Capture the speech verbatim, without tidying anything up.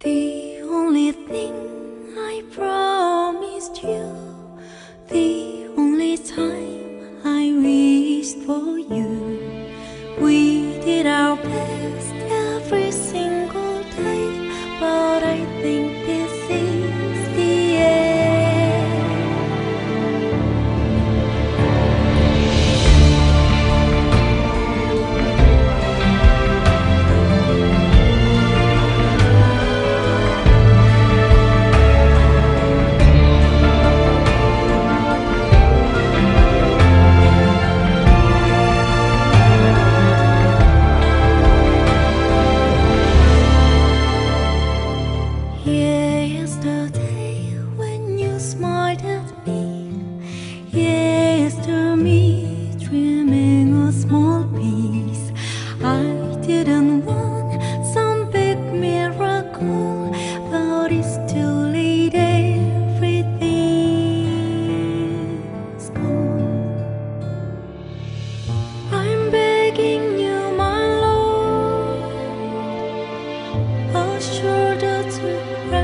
The only thing I promised you, the only time I wished for you. We did our best every single day, but I think this is the end. Yesterday when you smiled at me, yesterday dreaming a small piece. I didn't want some big miracle, but it's too late, everything's gone. I'm begging you, my Lord, assure the truth.